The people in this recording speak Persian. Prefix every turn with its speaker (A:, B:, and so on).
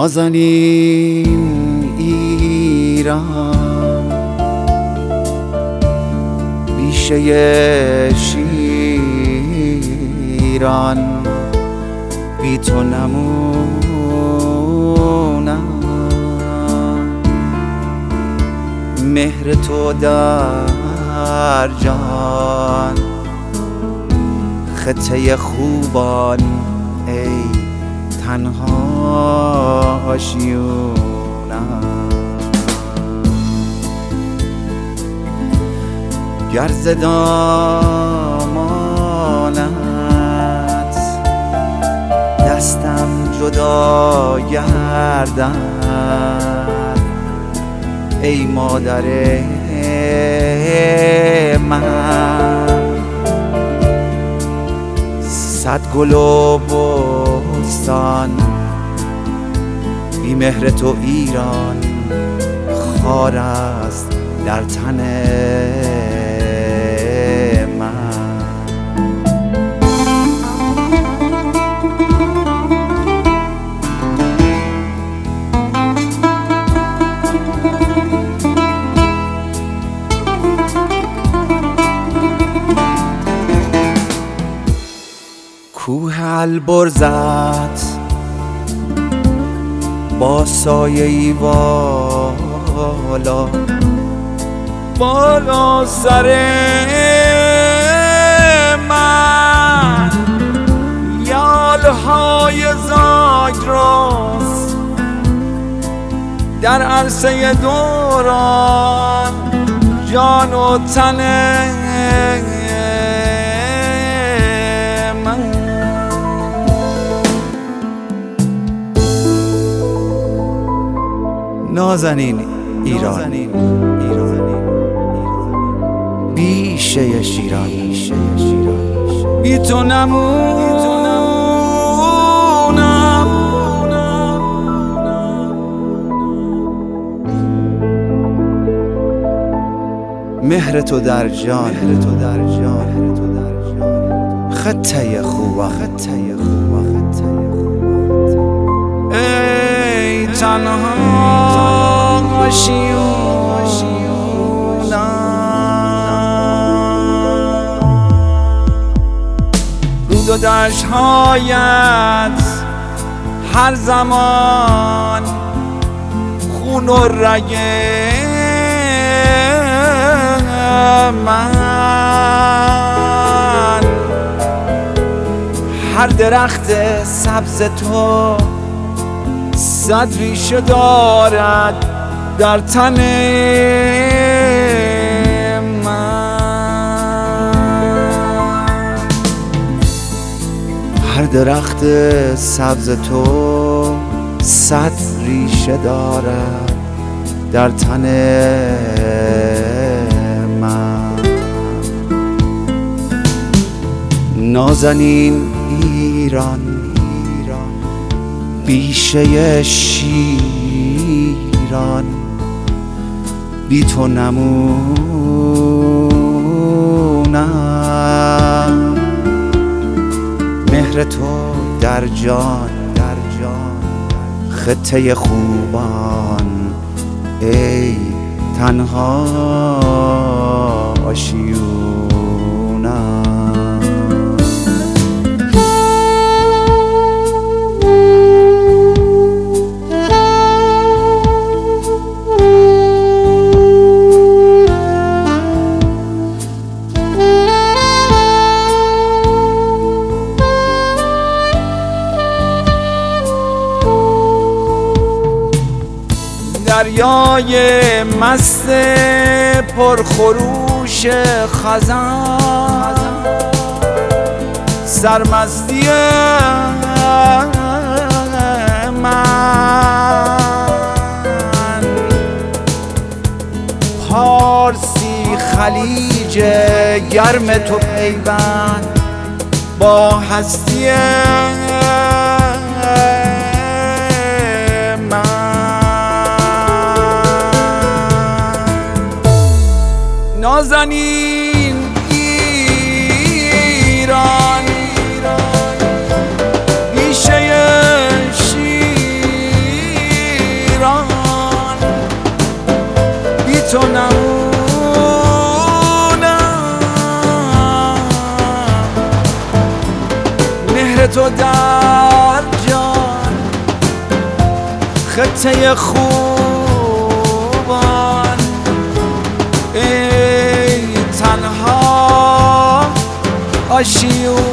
A: نازنین ایران، بیشه شیران، بی تو نمونم. مهر تو در جان، خطه خوبان ای تنها آشیونم. گر ز دامانت دستم جدا گردد، ای مادر من، صد گل و بستان بی مهر تو ایران خار است در تن من. کوه البرزت با سایه‌ای والا، بالا سر من، یالهای زاگرس در عرصه دوران جان و تن من. نازنین ایران، بیشه شیران، بی تو نمونم. مهر تو در جان، خطه خوبان ای تنها آشیونم. رود و دشت‌هایت هر زمان خون و رگ من، هر درخت سبز تو صد ریشه دارد در تن من. هر درخت سبز تو صد ریشه دارد در تن من. نازنین ایران، بیشه شیران، بی تو نمونم. مهر تو در جان، خطه خوبان ای تنها آشیونم. دریای مست پرخروش خزان، سرمستی من، پارسی خلیج گرم تو پیوند با هستی نازنین ایران، بیشه شیران، تو نمونم، مهر تو در جان خطه خوبان. ای تنها آشیون